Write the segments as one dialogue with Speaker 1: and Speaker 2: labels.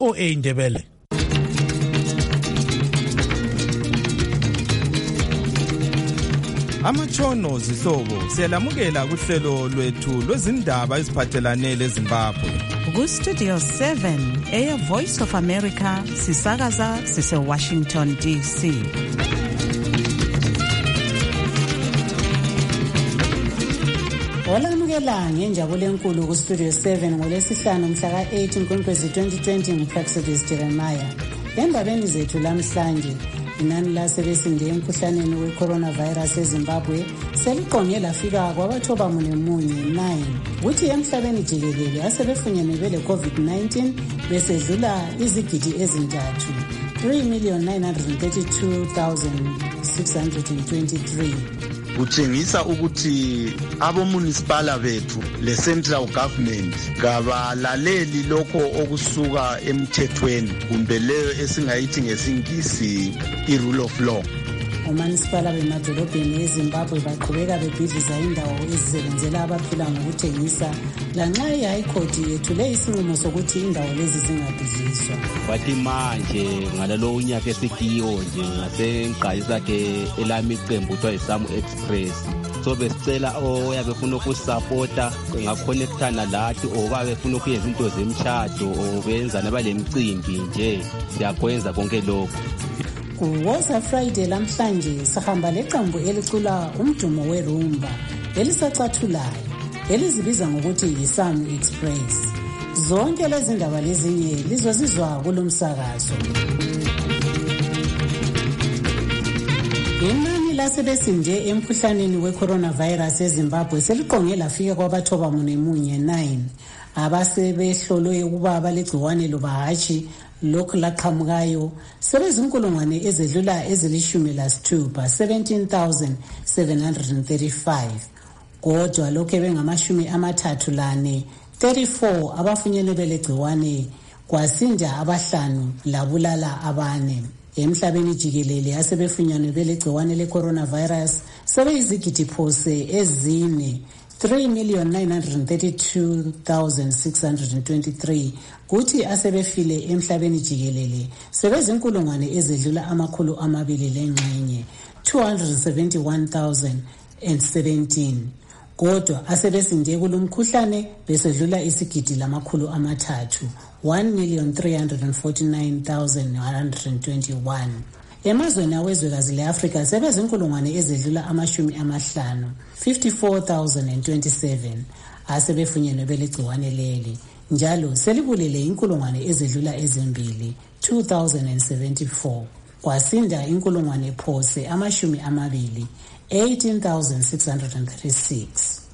Speaker 1: VOA Ndebele. Amatshono zihlobo siyalamukela kuhlelo lwethu lwezindaba eziphathelane leZimbabwe.
Speaker 2: Ku-Studio 7 Air Voice of America sisakaza sise-Washington DC.
Speaker 3: Olamukela ngenjabulo enkulu ku-Studio 7 ngolwesihlanu mhla ka-8 Nkwezi 2020 nguPraxidis Jeremiah. Endabeni zethu lamhlanje, inani lasebesinde emkhuhlaneni we-coronavirus eZimbabwe seliqonge lafika kwaba-9 kuthi emhlabeni jikelele asebefunyenwe bele-COVID-19 besedlula izigidi ezintathu 3,932,623.
Speaker 4: Kutshengisa ukuthi abomunicipal bethu le-central government kabalaleli lokho okusuka emthethweni kumbe leyo esingayithi ngesingisi i-rule of law.
Speaker 3: Omanisipala bemadolobheni eZimbabwe baqhubeka bebhidliza indawo ezisebenzela abaphila ngokuthengisa lanxa i-High Court yethule isinqumo sokuthi indawo lezi zingabhidliswa.
Speaker 5: Wathi manje ngalalo unyaka esikiyo nje ngasenqayi sakhe elami iqembu kuthiwa iSamu Express. So besicela oyabe ufuna ukusupporta ngakhonektana lathi oba befuna ukuyenza into zemshado o benza nabalemicimbi nje siyakwenza konke lokho.
Speaker 3: Kuwoza Friday lamhlanje sahamba leqembu elicula umdumo werumba elisacathulayo elizibiza ngokuthi yiSamu Express. Zonke lezi ndaba lezinye lizozizwa kulomsakazo. Inani lasebesinde emkhuhlaneni we-coronavirus eZimbabwe seliqonge lafika kwaba-9 abasebehlolwe ukuba balegciwane loba hatshi lokhu laqhamukayo sebezinkulungwane ezedlula ezili-16 17,735 kodwa lokhu bengama-34 abafunyenwe belegciwane kwasinda 5 labulala 4. Emhlabeni jikelele asebefunyenwe belegciwane le-coronavirus sebeyizigidi phose ezine 3,932,623 kuthi asebefile emhlabeni jikelele sebezinkulungwane ezedlula 200 271,017 kodwa asebesinde kulomkhuhlane besedlula isigidi 300 1,349,121. Emazweni awezwekazi le-Afrika sebezinkulungwane ezedlula 50 54,027 asebefunyenwe belegciwane leli njalo selibulele inkulungwane ezedlula 2 2,074 kwasinda inkulungwane phose 20 18,636.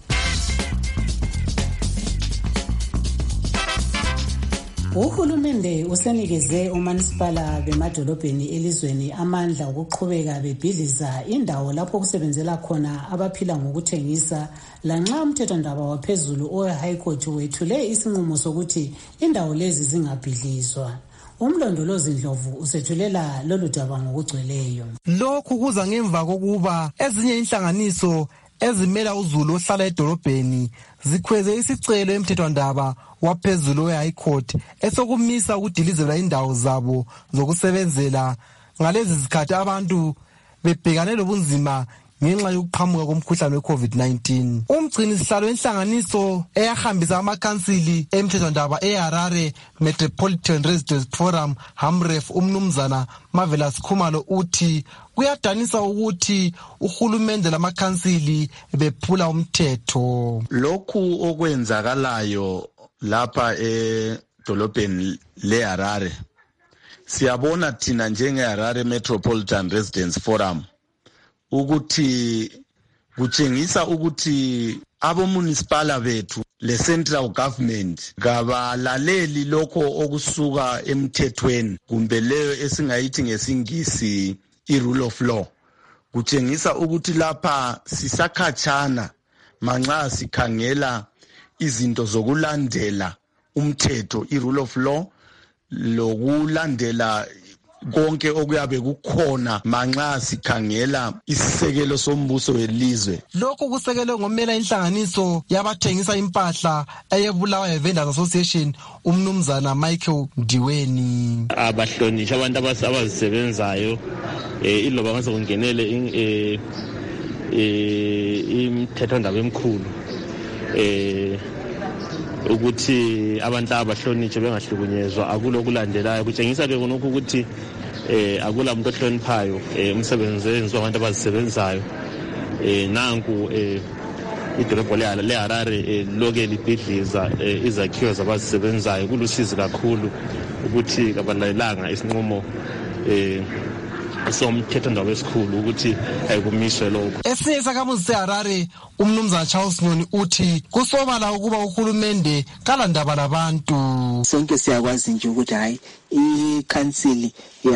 Speaker 3: Uhulumende usenikeze omanisipala bemadolobheni elizweni amandla okuqhubeka bebhidliza indawo lapho kusebenzela khona abaphila ngokuthengisa lanxa umthethondaba waphezulu owe-High Court wethule isinqumo sokuthi indawo lezi zingabhidlizwa. Umlondolozi Ndlovu usethulela lolu daba ngokugcweleyo.
Speaker 6: Lokhu kuza ngemva kokuba ezinye inhlanganiso ezimela uzulu ohlala edolobheni zikhweze isicelo emthethwandaba waphezulu we-High Court esokumisa ukudilizelwa indawo zabo zokusebenzela ngalezi zikhathi abantu bebhekane lobunzima ngenxa yokuqhamuka komkhuhlane we-COVID-19. Umgcini sihlalo wenhlanganiso eyahambisa amakhansili emthethwandaba eHarare Metropolitan Residents Forum HAMREF umnumzana Marvelous Khumalo uthi kuyadanisa ukuthi uhulumende lamakhansili bephula umthetho.
Speaker 4: Lokhu okwenzakalayo lapha edolobheni leHarare siyabona thina njengeHarare Metropolitan Residents Forum ukuthi kutshengisa ukuthi abomunicipal bethu le-central government kabalaleli lokho okusuka emthethweni kumbe leyo esingayithi ngesingisi i-rule of law. Kutshengisa ukuthi lapha sisakhatshana manxa sikhangela izinto zokulandela umthetho i-rule of law lokulandela konke okuyabe kukhona manxa sikhangela isisekelo sombuso welizwe.
Speaker 6: Lokhu kusekelwe ngomela inhlanganiso yabathengisa impahla eyebulawayo Vendors Association umnumzana Michael Diweni.
Speaker 7: Abahlonishwa abantu abazisebenzayo iloba ngase kungenele imthethondaba emkhulu ukuthi abantu abahlonishwe bengahlukunyezwa akulokulandelayo kutshengisa ke konke ukuthi akula muntu ohloniphayo umsebenzi wenziwa abantu abazisebenzayo nanku idolobho leHarare loke libhidliza izakhiwo zabazisebenzayo kulusizi kakhulu ukuthi kabalalelanga isinqumo somthethondaba esikhulu ukuthi ayikumiswe lokho.
Speaker 6: Esinye sakhamuzi seHarare umnumzana Charles Noni uthi kusobala ukuba uhulumende kalandaba labantu.
Speaker 8: Sonke siyakwazi nje ukuthi hayi ikhansili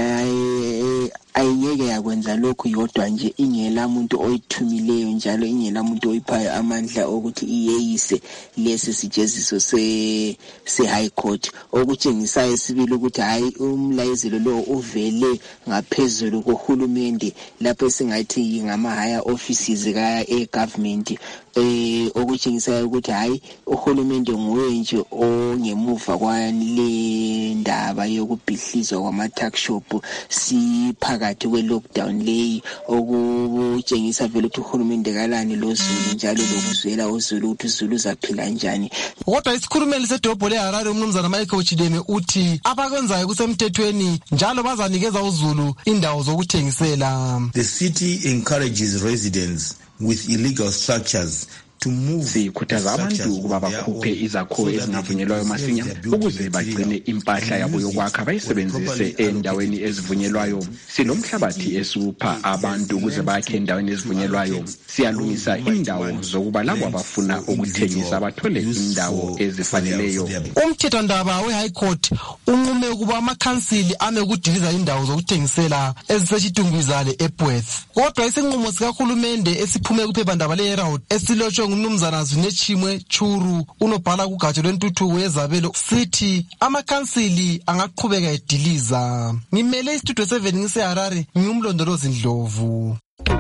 Speaker 8: ayingeke yakwenza lokhu yodwa nje ingela muntu oyithumileyo njalo ingela muntu oyiphayo amandla ukuthi iyeyise lesi sijeziso se High Court okutshengisayo sibili ukuthi hayi umlayezelo lo uvele ngaphezulu kohulumende lapho singathi ngama higher offices government okutshengisayo ukuthi hayi uhulumende nguye nje ongemuva kwale ndaba yokubhidlizwa kwama-tuck shop siphakathi kwe-lockdown leyi okutshengisa vele ukuthi uhulumende kalani loZulu njalo lokuzwela uZulu ukuthi uZulu uzaphila njani.
Speaker 6: Kodwa isikhulumeli sedolobho leHarare umnumzana Michael Chideme uthi abakwenzayo kusemthethweni njalo bazanikeza uZulu indawo zokuthengisela.
Speaker 9: The city encourages residents with illegal structures
Speaker 10: sikhuthaza abantu ukuba bakhuphe izakhiwo ezingavunyelwayo masinya ukuze bagcine impahla yabo yokwakha bayisebenzise endaweni ezivunyelwayo. Sinomhlabathi esupha abantu ukuze bakhe endaweni ezivunyelwayo. Siyalungisa indawo zokuba labo abafuna ukuthengisa bathole indawo ezifaneleyo.
Speaker 6: Umthethondaba we-High Court unqume ukuba amakhansili ame ukudiliza indawo zokuthengisela eziseshitungwizale eBweth. Kodwa isinqumo sikahulumende esiphume kuphephandaba leHerald esilotshwe ngumnumzana Zunechimwe Churu unobhala kugatsha lwentuthuko yezabelo sithi amakhansili angaqhubeka ediliza. Ngimele istudio 7 ngiseHarare ngumlondolozi Ndlovu.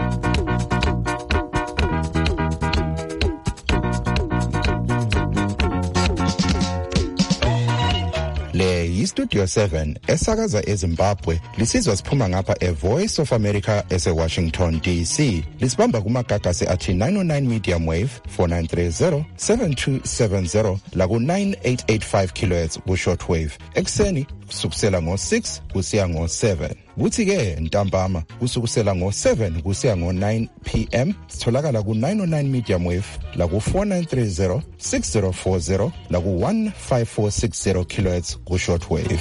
Speaker 11: Le yistudio 7 esakaza eZimbabwe lisizwa siphuma ngapha eVoice of America eseWashington DC. Lisibamba kumagagasi athi 909 medium wave 4930 7270 laku 9885 kHz ku shortwave. Ekseni kusukusela ngo6 kusiya ngo7. Kuthi ke ntambama kusukusela ngo7 kusiya ngo9 PM sitholakala ku 909 medium wave la ku 4930 6040 la ku 15460 kHz ku shortwave.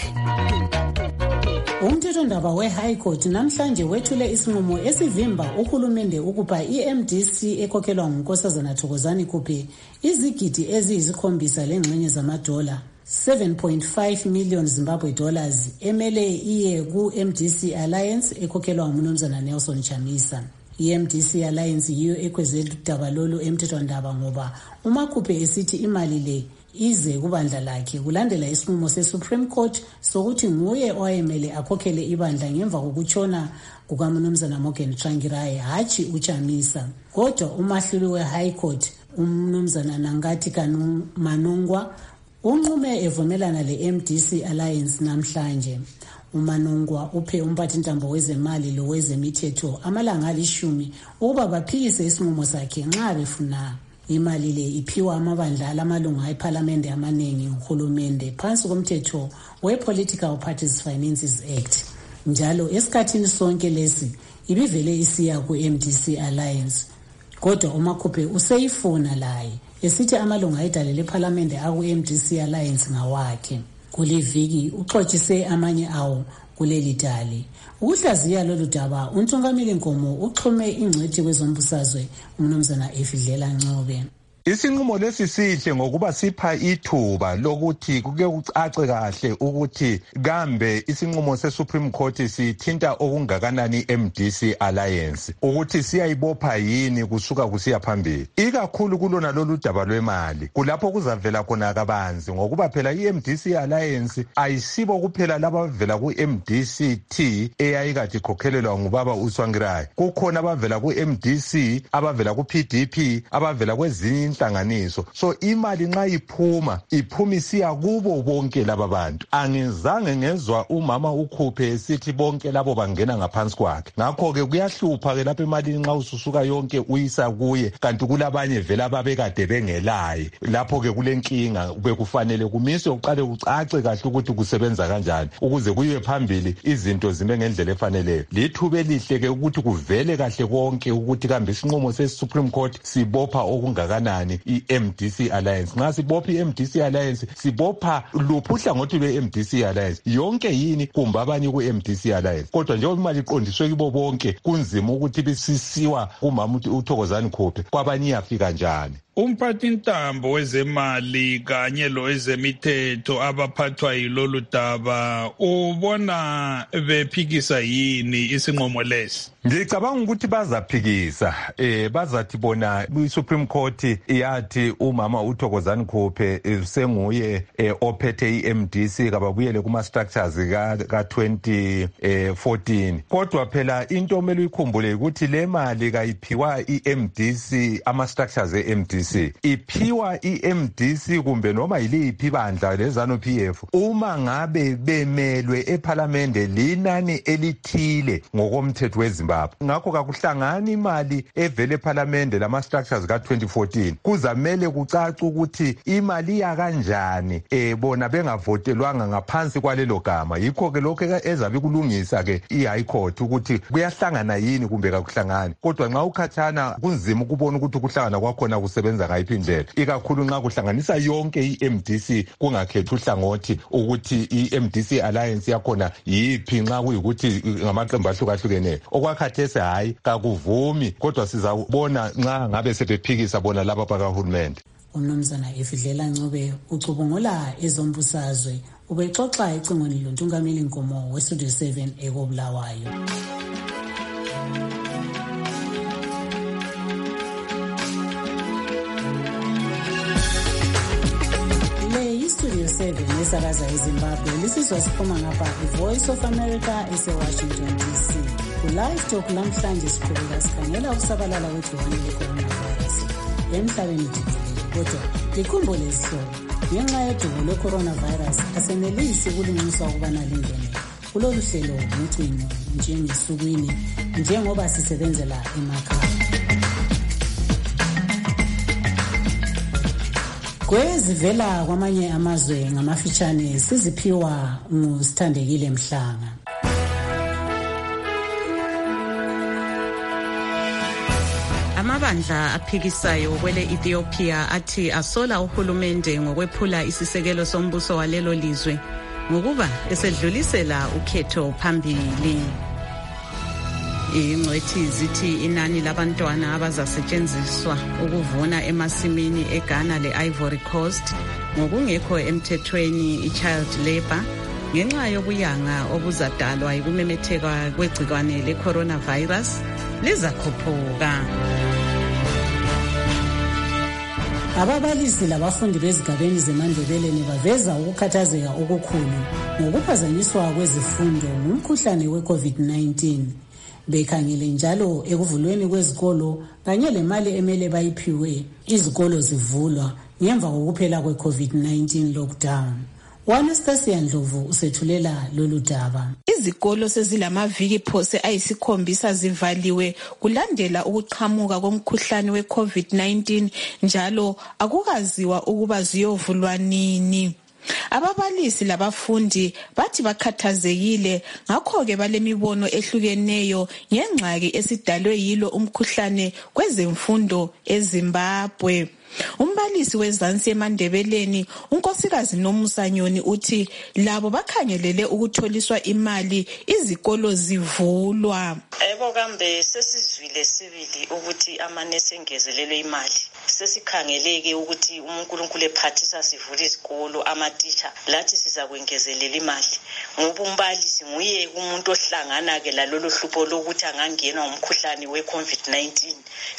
Speaker 3: Umthethondaba we-High Court namhlanje wethule isinqumo esivimba uhulumende ukuba iMDC ekhokhelwa nguNkosazana Thokozani Kupe izigidi eziyizikhombisa lengxenye zamadola 7.5 million Zimbabwe dollars emele iye ku-MDC Alliance ekhokhelwa ngumnumzana Nelson Chamisa. iMDC Alliance yiyo ekhwezela udaba lolu emthethondaba ngoba uMakupe esithi imali le ize kubandla lakhe kulandela isinqumo seSupreme Court sokuthi nguye owayemele akhokhele ibandla ngemva kokutshona kukamnumzana Morgan Tsvangirai hatshi uChamisa. Kodwa umahluli we-High Court umnumzana Nangathi Kanu Manongwa unqume evumelana le-MDC Alliance namhlanje. uManongwa uphe umphathintambo wezemali lo wezemithetho amalanga 10 ukuba baphikise isinqumo sakhe nxa befuna imali le iphiwa amabandla alamalunga eParliament amaningi uhulumende phansi komthetho we-Political Parties Finances Act. Njalo esikhathini sonke lesi ibivele isiya ku-MDC Alliance. Kodwa uMakupe useyifuna laye esithi amalunga edale leParliament aku-MDC Alliance ngawakhe. Kuliviki uxoxise amanye awo kuleli dali. Ukuhlaziya lolu daba uNtungamili Nkomo uxhume ingcwethi kwezombusazwe umnumzana Efidlela Ncube.
Speaker 12: Isinqumo lesi sihle ngokuba sipha ithuba lokuthi kuke kucace kahle ukuthi kambe isinqumo seSupreme Court sithinta okungakanani MDC Alliance ukuthi siyayibopha yini kusuka kusiya phambili. Ikakhulu kulona lolu daba lwemali kulapho kuzavela khona kabanzi ngokuba phela iMDC Alliance ayisibo kuphela laba bavela kuMDCT eyayikade ikhokhelelwa ngubaba uSwangirayo. Kukhona abavela kuMDC, abavela kuPDP, abavela kwezinye inhlanganiso. So imali nxa iphuma isiya kubo bonke laba bantu. Angizange ngezwa umama ukhuphe esithi bonke labo bangena ngaphansi kwakhe. Ngakho ke kuyahlupha ke lapha imali nxa ususuka yonke uyisa kuye kanti kulabanye vela babekade bengelaye. Lapho ke kulenkinga bekufanele kumiswe uqale ucace kahle ukuthi kusebenza kanjani ukuze kuyiwe phambili izinto zime ngendlela efaneleyo. Lithuba elihle ke ukuthi kuvele kahle konke ukuthi kambe isinqumo seSupreme Court sibopha okungakanani iMDC Alliance. Nxa sibopha iMDC Alliance sibopha luphi uhlangothi lweMDC Alliance yonke yini kumbe abanye kuMDC Alliance. Kodwa njengoba imali iqondiswe kibo bonke kunzima ukuthi bisisiwa kumama uThokozani Khuphe kwabanye iyafika njani.
Speaker 13: Umphathintambo wezemali kanye lowezemithetho abaphathwa yilolu daba ubona bephikisa yini isinqumo lesi?
Speaker 12: Ngicabanga ukuthi bazaphikisa bazathi bona iSupreme Court yathi umama uThokozani Khuphe senguye ophethe iMDC kababuyele kuma structures ka 2014. Kodwa phela into omele uyikhumbule ukuthi le mali kayiphiwa iMDC ama structures eMDC iphiwa iMDC kumbe noma yiliphi bandla lezanu PF uma ngabe bemelwe eParliament linani elithile ngokomthetho weZimbabwe. Ngakho kakuhlangani imali evele eParliament lama structures ka 2014 kuzamele kucace ukuthi imali ya kanjani bona bengavotelwanga ngaphansi kwalelo gama. Yikho ke lokho ezabe kulungisa ke iHigh Court ukuthi kuyahlangana yini kumbe kakuhlangani. Kodwa nxa ukhathana kunzima ukubona ukuthi ukuhlangana kwakhona kusebenza ngayiphi indlela, ikakhulu nxa kuhlanganisa yonke iMDC kungakhethi uhlangothi ukuthi iMDC Alliance yakhona yiphi nxa kuyikuthi ngamaqembu ahlukahlukeneyo. Okwakhathesi hayi kakuvumi, kodwa sizabona nxa ngabe sebephikisa bona laba bakahulumende.
Speaker 3: Umnumzana Efidlela Ncube ucubungula ezombusazwe ubexoxa ecingweni loNtungameli Nkomo weStudio 7 eKobulawayo. Studio 7 esakaza eZimbabwe lisizwa siphuma ngapha iVoice of America eseWashington DC. Ku-live talk namhlanje siqhubeka sikhangela ukusabalala kwegciwane le-coronavirus emhlabeni jikelele. Kodwa likhumbule isihlobo, ngenxa yodumo lwe-coronavirus asenelisi ukulungiswa ukubana lingene kulolu hlelo ngocingo njengesukwini njengoba sisebenzela emakhaya. Kwezivela kwamanye amazwe ngamafitshane siziphiwa nguSithandekile Mhlanga.
Speaker 2: Amabandla aphikisayo kwele Ethiopia athi asola uhulumende ngokwephula isisekelo sombuso walelo lizwe ngokuba esedlulisela ukhetho phambili. Ingcwethi zithi inani labantwana abazasetshenziswa ukuvuna emasimini eGhana le-Ivory Coast ngokungekho emthethweni i-child labor ngenxa yokuyanga okuzadalwa yikumemetheka kwegcikwane le-coronavirus lizakhuphuka.
Speaker 3: Ababalisi labafundi bezigabeni zeMandebeleni baveza ukukhathazeka okukhulu ngokuphazanyiswa kwezifundo ngumkhuhlane we-COVID-19. Bekhangele njalo ekuvulweni kwezikolo kanye lemali emele bayiphiwe izikolo zivulwa ngemva kokuphela kwe-COVID-19 lockdown. Anastasia Ndlovu usethulela lolu daba.
Speaker 14: Izikolo sezilamaviki phose ayisikhombisa zivaliwe kulandela ukuqhamuka komkhuhlane we-COVID-19 njalo akukaziwa ukuba ziyovulwa nini. Ababalisi labafundi bathi bakhathazekile ngakho-ke balemibono ehlukeneyo ngengxaki esidalwe yilo umkhuhlane kwezemfundo eZimbabwe. Umbalisi wezansi eMandebeleni unkosikazi Nomusa Nyoni uthi labo bakhangelele ukutholiswa imali izikolo zivulwa.
Speaker 15: Ebo kambe sesizwile sibili ukuthi amanesi engezelelwe imali. Sesikhangeleke ukuthi uNkulunkulu ephathisa sivule izikolo amatitsha lathi siza kwengezelela imali. Ngoba umbalisi nguye umuntu ohlangana ke lalolo hlupho lokuthi angangenwa umkhuhlane weCovid-19.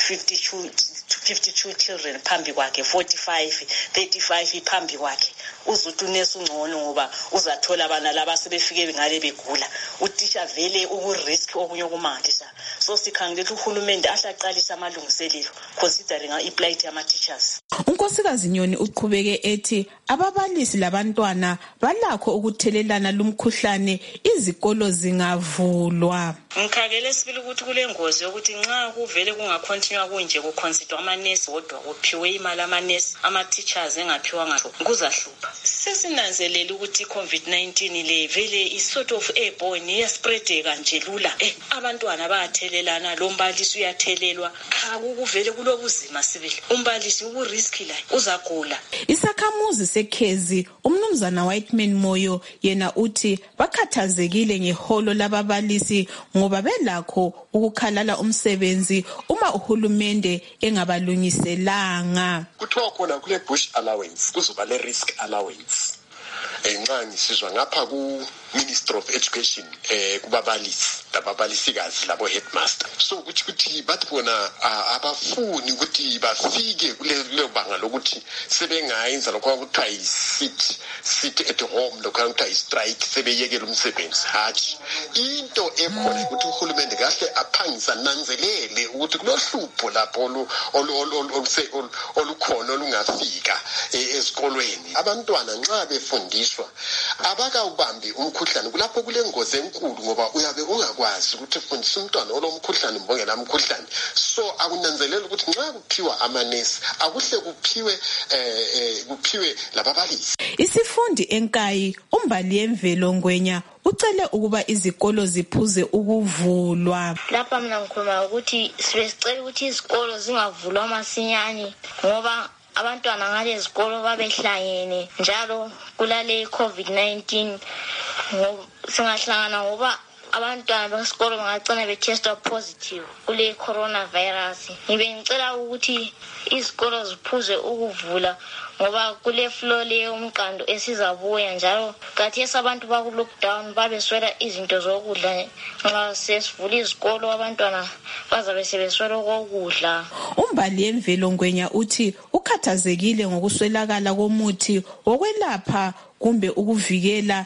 Speaker 15: 52 children phambi kwakhe, 45, 35 phambi kwakhe. Uzuthi unesi ungcono ngoba uzathola abana laba sebefike ngale begula. Utisha vele ukurisk okunye okumangalisa. So sikhangelela uhulumende ahlaqalisa amalungiselelo considering iplight yama teachers.
Speaker 14: Unkosikazi Nyoni uqhubeke ethi ababalisi labantwana balakho ukuthelelana lumkhuhlane izikolo zingavulwa.
Speaker 15: Ngikhangele sibili ukuthi kulengozi ukuthi nxa kuvele kungakontinue kunje kuconsider amanesi wodwa kuphiwe imali amanesi ama teachers engaphiwa ngaso kuzahlupha. Sesinanzelela ukuthi iCovid-19 le vele is sort of airborne iyaspread kanje lula. Abantwana bayathelelana, lo mbalisi uyathelelwa. Akuvele kulobuzima sibili. Umbalisi ukurisk la uzagula.
Speaker 14: Isakhamuzi seKhezi umnumzana Whiteman Moyo yena uthi bakhathazekile ngeholo lababalisi ngoba belakho ukukhalala umsebenzi uma uhulumende engabalungiselanga.
Speaker 16: Kuthiwa khona kule bush allowance kuzoba le risk allowance. Nxa ngisizwa ngapha ku Ministry of Education kubabalisi lababalisikazi labo headmaster. So ukuthi bathi bona abafuni ukuthi bafike kulelo banga lokuthi sebengayenza lokho kuthiwa sit at home lokho kuthiwa strike sebeyekela umsebenzi. Hathi into ekhona ukuthi uhulumende kahle aphangisa nanzelele ukuthi kulohlupho lapho olukhona olungafika ezikolweni. Abantwana nxa befundiswa abakawubambi umkhuhlane kulapho kulengozi enkulu ngoba uyabe ungakwazi ukuthi ufundisa umntwana olomkhuhlane mbongela umkhuhlane. So akunanzelela ukuthi nxa kuphiwa amanesi akuhle kuphiwe lababalisi.
Speaker 14: Isifundi eNkayi umbali yemvelo Ngwenya ucele ukuba izikolo ziphuze ukuvulwa.
Speaker 17: Lapha mina ngikhuluma ukuthi sibesicela ukuthi izikolo zingavulwa masinyane ngoba abantwana ngale zikolo babehlangene njalo kulale iCovid-19 singahlangana ngoba abantwana besikolo bangagcina betestwa positive kule coronavirus. Ngicela ukuthi izikolo ziphuze ukuvula ngoba kule flow le umqando esizabuya njalo kathi abantu baku lockdown babeswela izinto zokudla. Nxa sesivula izikolo abantwana bazabe sebeswela ukudla.
Speaker 14: Umbali yemvelo Ngwenya uthi ukhathazekile ngokuswelakala komuthi wokwelapha kumbe ukuvikela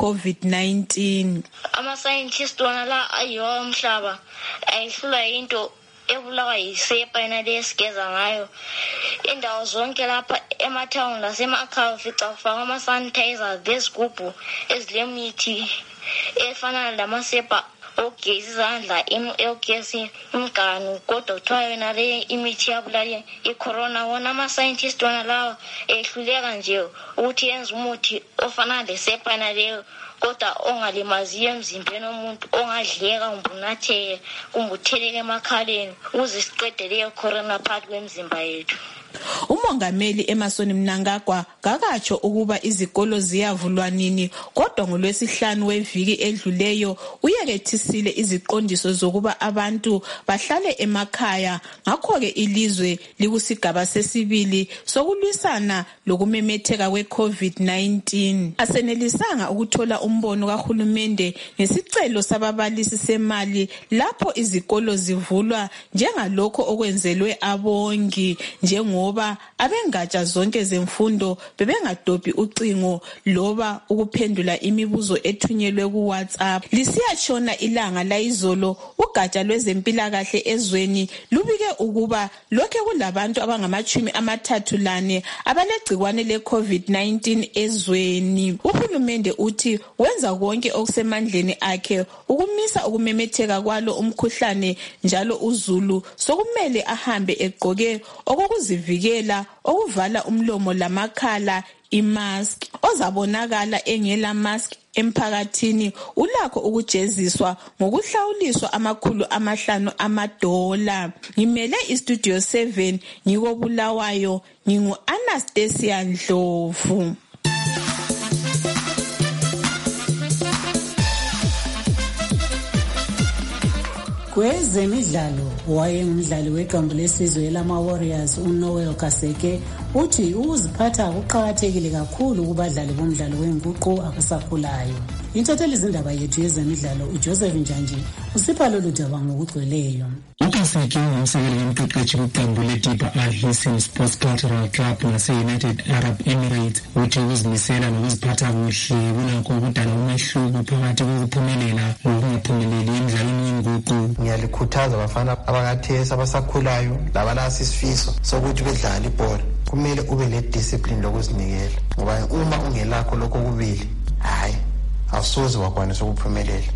Speaker 14: iCovid-19.
Speaker 17: Ama-scientists wona la ayiwo umhlaba ayihlula into ebulawa yisepa yena lesigeza ngayo. Indawo zonke lapha emathawuni lasemakhaya fica kufaka ama-sanitizers lezigubhu ezilemithi efana lamasepa ogezi izandla ogezi imganu kodwa kuthiwa yona le imithi yabulala icorona. Wona ama-scientist wona lawa ehluleka nje ukuthi yenze umuthi ofana lesepa yona leyo kodwa ongalimaziyo emzimbeni womuntu ongadleka umbunatheke kumbutheleke emakhaleni ukuze siqede leyo corona phakathi kwemizimba yethu.
Speaker 14: Umongameli Emerson Mnangagwa kakatsho ukuba izikolo ziyavulwa nini kodwa ngoLwesihlanu weviki edluleyo uyekethisile iziqondiso zokuba abantu bahlale emakhaya. Ngakho-ke ilizwe likusigaba sesibili sokulwisana lokumemetheka kweCovid-19. Asenelisanga ukuthola umbono kahulumende ngesicelo sababalisi semali lapho izikolo zivulwa njengalokho okwenzelwe abongi ngoba abengatsha zonke zemfundo bebengadobhi ucingo loba ukuphendula imibuzo ethunyelwe kuWhatsApp. Lisiyatshona ilanga layizolo ugatsha lwezempilakahle ezweni lubike ukuba lokhe kulabantu abangama-34 abalegcikwane leCovid-19 ezweni. Uhulumende uthi wenza konke okusemandleni akhe ukumisa ukumemetheka kwalo umkhuhlane njalo uzulu sokumele ahambe egqoke okokuzivikela okuvala umlomo lamakhala imask. Ozabonakala engela mask emphakathini ulakho ukujeziswa ngokuhlawuliswa $500. Ngimele istudio 7 ngikobulawayo, ngingu Anastasia Ndlovu.
Speaker 3: Kwezemidlalo, wayengumdlali weqembu lesizwe lama-Warriors uNoel Kaseke uthi ukuziphatha kuqakathekile kakhulu kubadlali bomdlalo wenguqu abasakhulayo. Intatheli zindaba yethu yezemidlalo uJoseph Njanji usipha lolu daba ngokugcweleyo.
Speaker 18: uKaseke ngumsekeli kamqeqeshi kuqembu leDiba Al-Hisn Sports Cultural Club ngase-United Arab Emirates uthi ukuzimisela nokuziphatha kuhle kunakho ukudala umehluko phakathi kokuphumelela nokungaphumeleli emidlalweni yenguqu.
Speaker 6: Ngiyalikhuthaza abafana abakathesi abasakhulayo labanasifiso sokuthi bedlale ibhola. Kumele ube le-discipline lokuzinikela, ngoba uma ungelakho lokho kubili, hayi awusoze wakwanisa ukuphumelela.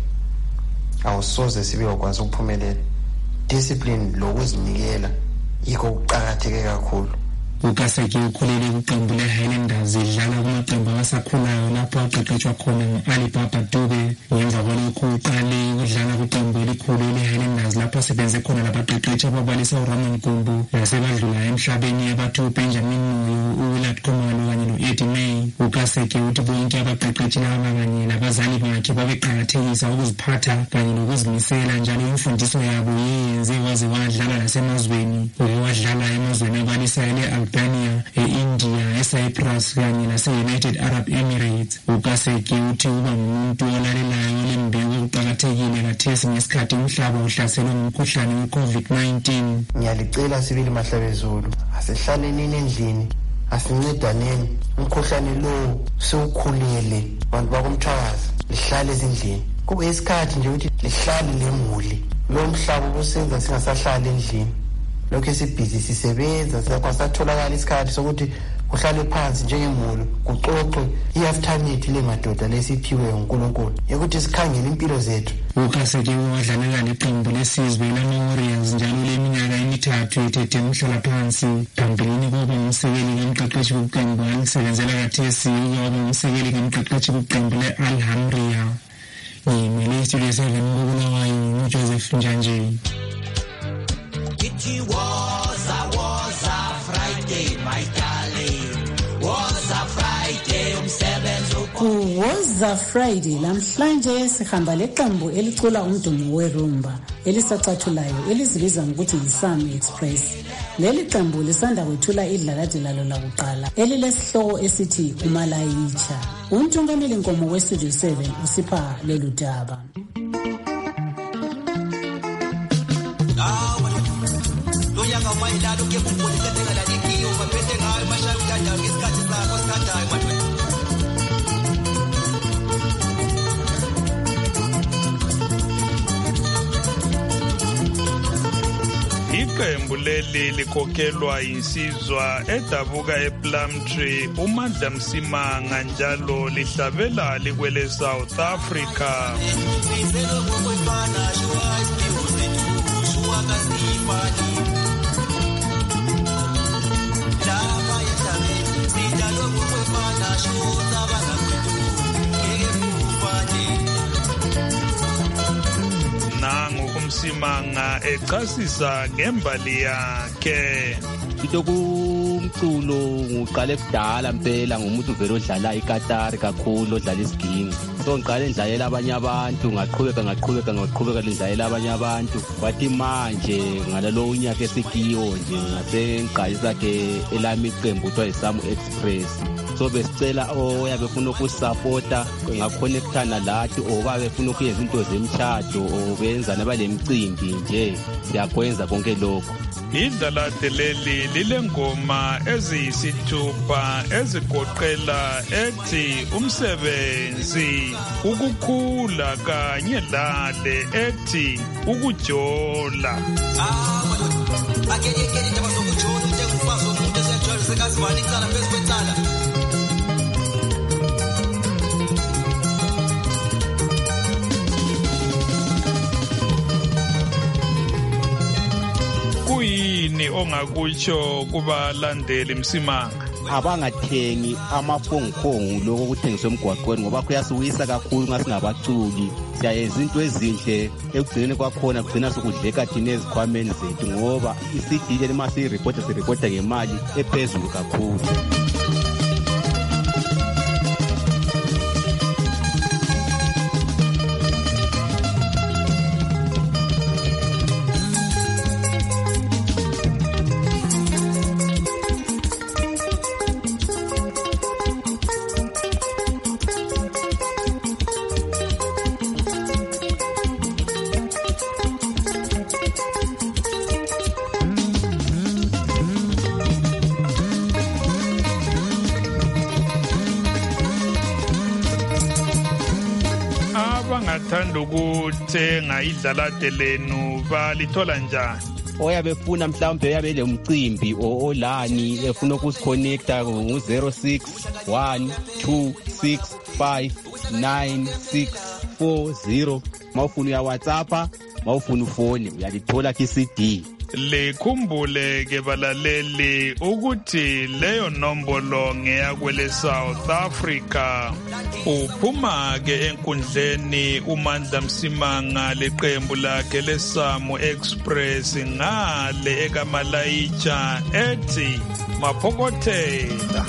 Speaker 6: Awusoze sibe wakwanisa ukuphumelela. Discipline lokuzinikela yikho kuqakatheke kakhulu.
Speaker 18: uKaseke ukhulele kuqembu le-Highlanders idlala kumaqembu abasakhulayo lapho aqeqetshwa khona ngu-Alibaba Dube. Ngemva kwalokho uqale ukudlala kuqembu elikhulu le-Highlanders lapho asebenze khona labaqeqeshi ababalisa uRamon Gumbu nasebadlula emhlabeni abathi uBenjamin Moyo, uWillard Khumalo kanye no-Eddie May. uKaseke uthi bonke abaqeqeshi laba kanye nabazali bakhe babeqakathekisa ukuziphatha kanye nokuzimisela, njalo imfundiso yabo yenze waze wadlala nasemazweni. Wadlala emazweni abalisa Albania, e-India, e-Cyprus kanye nase-United Arab Emirates. uKaseke uthi uba ngumuntu olalelayo olembeko kuqakathekile kathesi ngesikhathi umhlaba uhlaselwe ngumkhuhlane we-COVID-19.
Speaker 6: Ngiyalicela sibili Mahlabezulu, asihlaleni endlini, asincedaneni. Umkhuhlane lo sewukhulele bantu bakomthwakazi, lihlale ezindlini. Kube isikhathi nje ukuthi lihlale lemuli. Lo mhlaba ubusenza singasahlali endlini. Lokho esibhizi sisebenza, siyakwasatholakala isikhathi sokuthi kuhlale phansi njengemuli kuxoxwe i-aftermath le madoda lesiphiwe uNkulunkulu ukuthi sikhangele impilo zethu.
Speaker 18: uKaseke wadlalela neqembu lesizwe lama-Warriors njalo leminyaka emithathu ethethe umhlala phansi. Phambilini kwaba ngumsekeli kamqeqeshi kuqembu alisebenzela kathesi, kwaba ngumsekeli kamqeqeshi kuqembu le-Al-Hamriya. Ngimele istudio 7 ngobulawayo uJoseph Njanji.
Speaker 19: It was a Friday, my darling. Was a Friday, umsebenzi.
Speaker 3: Was a Friday lamhlanje sihamba leqembu elicula umdumo werumba elisacathulayo elizibiza ngokuthi yiSam Express. Leli qembu lisanda kwethula idlalade lalo lakuqala elilesihloko esithi uMalayicha. Untungameli Nkomo weStudio 7 usipha lolu daba.
Speaker 13: Iqembu leli likhokhelwa insizwa edabuka ePlumtree uMandla Msimanga, njalo lihlabela likwele South Africa. Nangu uMsimanga echasisa ngembali yakhe.
Speaker 5: Kumculo ngiqale kudala mpela, ngumuntu vele odlala iKatari kakhulu, odlala isiginci. So ngiqale ndlalela abanye abantu, ngaqhubeka ndlalela abanye abantu. Kwathi manje ngalalo unyaka esikiyo nje ngasengiqalisa ke elami iqembu kuthiwa yiSam Express. So besicela oyabe ufuna ukusupporta ngakhonektana lathi, obabe ufuna ukuyenza into zemtshado obenza nabalemicimbi nje, siyakwenza konke lokho.
Speaker 13: Idlalade leli lilengoma eziyisithupha ezigoqela ethi umsebenzi, ukukhula kanye lale ethi ukujola. Kuyini ongakutsho kubalandeli Msimanga?
Speaker 5: abangathengi amaphonguphongu lokho okuthengiswa emgwaqweni ngoba kuyasiwisa kakhulu nxa singabacuki. Siyayenza into ezinhle ekugcineni kwakhona kugcina sokudleka thina ezikhwameni zethu ngoba i-CD le ma siripota ngemali ephezulu kakhulu.
Speaker 13: Abangathanda ukuthenga idlalade lenu balithola njani?
Speaker 5: Oyabe efuna mhlawumbe uyabe lemcimbi olani efuna ukusikhonekta ngu-0612659640 mawufuna uya WhatsApp mawufuna ufone uyalithola ki-CD.
Speaker 13: Likhumbule ke balaleli ukuthi leyo nombolo ngeyakwele South Africa. Uphuma ke enkundleni uMandla Msimanga leqembu lakhe leSamu Express ngale ekamalaitsha ethi maphokothela.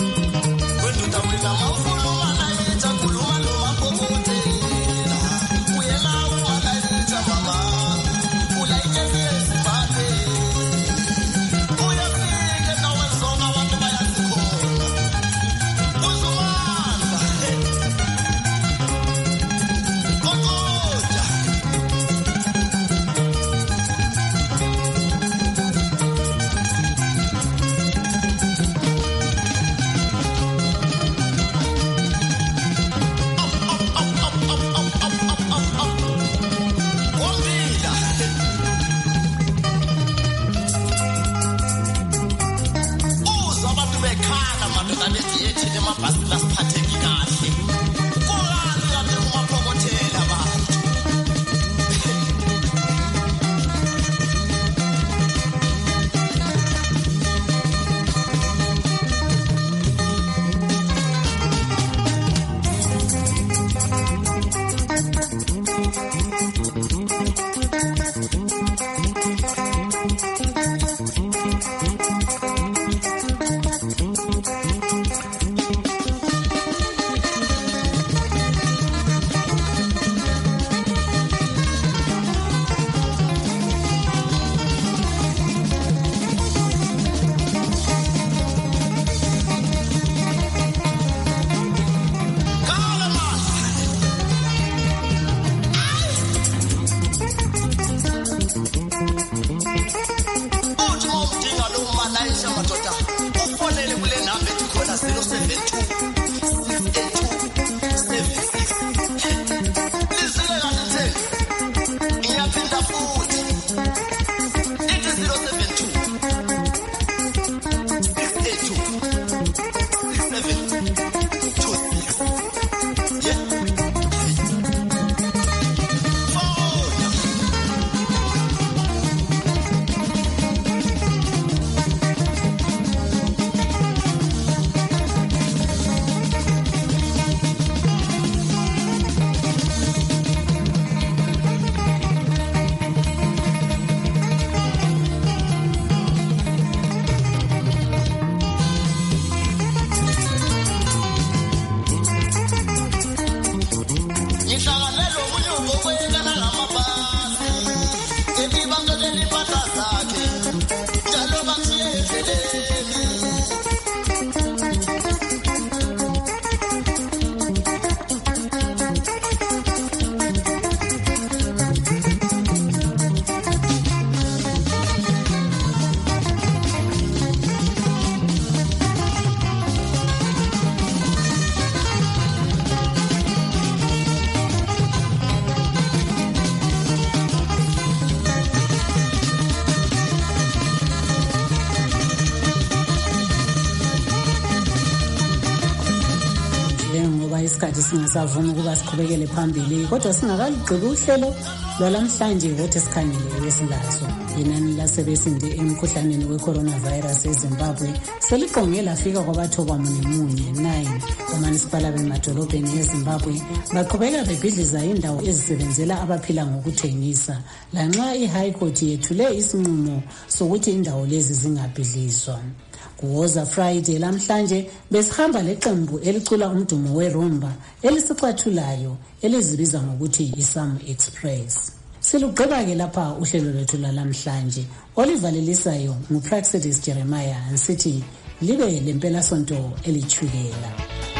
Speaker 3: isikhathi singasavumi ukuba siqhubekele phambili, kodwa singakalugqibi uhlelo lwalamhlanje wothi sikhangele esilazo. Inani lasebesinde emkhuhlaneni we-coronavirus eZimbabwe seliqonge lafika kwabathoba 9. Omasipala bemadolobheni eZimbabwe baqhubeka bebhidliza indawo ezisebenzela abaphila ngokuthengisa, lanxa i-High Court yethule isinqumo sokuthi indawo lezi zingabhidlizwa. Kuwoza Friday lamhlanje besihamba leqembu elicula umdumo werumba elisixathulayo elizibiza ngokuthi iSAM Express. Silugqiba-ke lapha uhlelo lwethu lalamhlanje olivalelisayo nguPraxedis Jeremiah nsithi libe lempela sonto elithukela.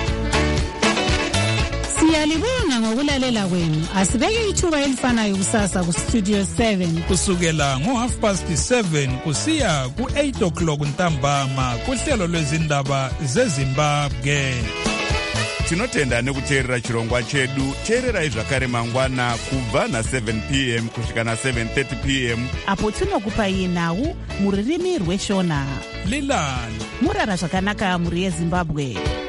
Speaker 20: Siyalibonga ngokulalela kwenu. Asibeke ithuba elifanayo kusasa ku Studio 7
Speaker 13: kusukela ngo7:30 kusiya ku8 ntambama kuhlelo lwezindaba zeZimbabwe.
Speaker 21: Tinotenda nekuteerera chirongwa chedu. Teererai zvakare mangwana kubva na7 p.m. kusvika na7:30 p.m.
Speaker 20: apo tinokupai nhau muririmi rweshona.
Speaker 13: Lilani
Speaker 20: murara zvakanaka muri yeZimbabwe.